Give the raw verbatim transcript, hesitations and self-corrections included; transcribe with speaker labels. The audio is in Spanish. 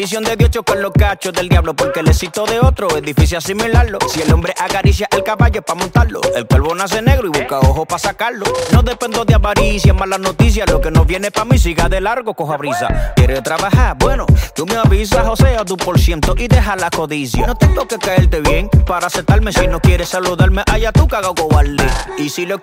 Speaker 1: Bendición de Dios chocan los cachos del diablo, porque el éxito de otro es difícil asimilarlo. Si el hombre acaricia el caballo es pa' montarlo, el cuervo nace negro y busca ojos pa' sacarlo. No dependo de avaricia, malas noticias, lo que no viene pa' mí siga de largo, coja brisa. ¿Quieres trabajar? Bueno, tú me avisas, o sea, tu por ciento y deja la codicia. No tengo que caerte bien para aceptarme, si no quieres saludarme, allá tú cagao cobarde. Y si lo